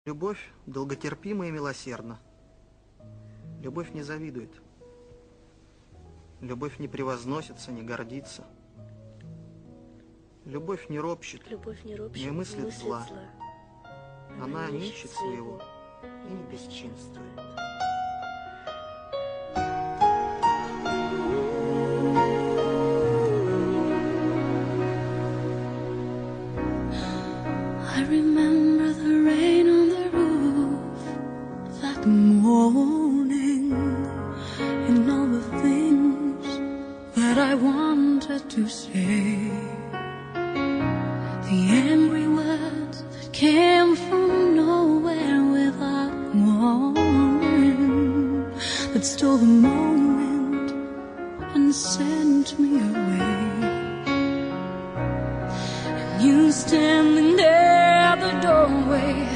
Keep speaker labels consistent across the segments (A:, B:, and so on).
A: Любовь долготерпима и милосердна. Любовь не завидует. Любовь не превозносится, не гордится. Любовь не ропщет, не мыслит зла. Она не ищет своего и не бесчинствует.
B: I remember the rain on the roof that morning, and all the things that I wanted to say, the angry words that came from nowhere without warning, that stole the moment and sent me away. And you standing there at the doorway,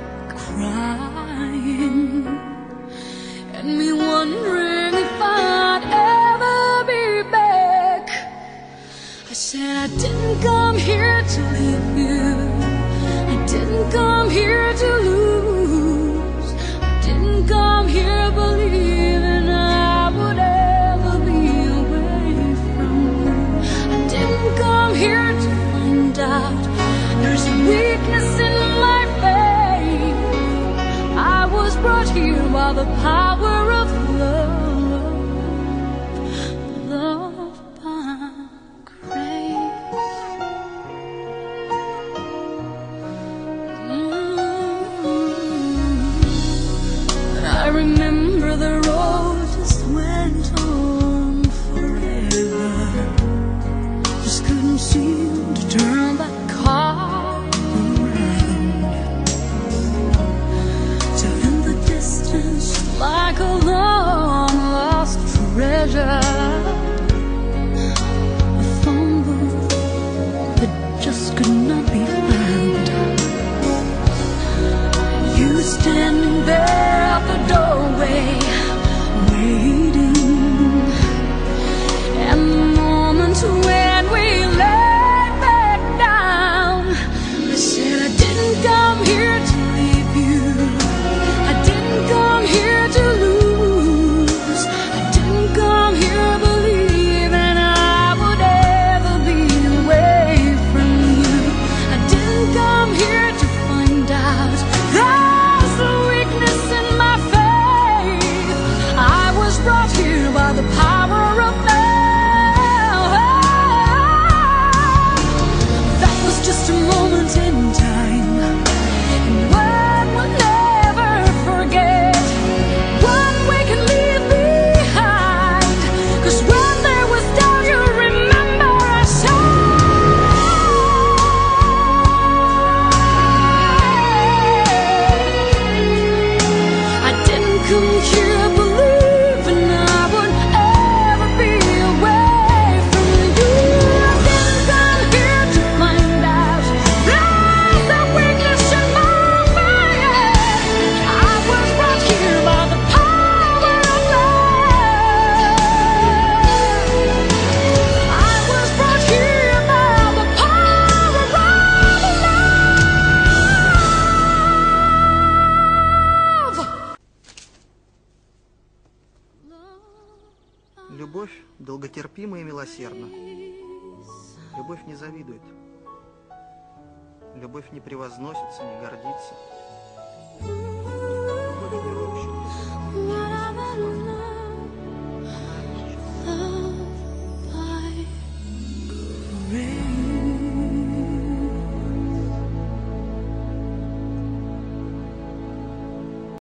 B: crying, and me wondering if I'd ever be back. I said I didn't come here to leave you, I didn't come here to lose, I didn't come here believing I would ever be away from you. I didn't come here to find out there's a weakness in my faith. I was brought here by the power of love, love by grace. But I remember the road just went on forever, just couldn't seem to turn that car around. So in the distance, like a long lost treasure, a phone booth that just could not be found. You standing there at the doorway, waiting, and the moment when we laid back down, I said I didn't come here to leave you, I didn't come here to lose, I didn't come here believing I would ever be away from you. I didn't come here to find out there's a weakness in my faith. I was brought here by the power of love. That was just a moment in time, and one will never forget, one we can leave behind. 'Cause when there was doubt, you remember I said I didn't come here believing I would ever be away from you. I didn't come here to find out there's a weakness in my faith. I was brought here by the power of love. I was brought here by the power of love.
A: Любовь долготерпима и милосердна. Любовь не завидует. Любовь не превозносится, не гордится.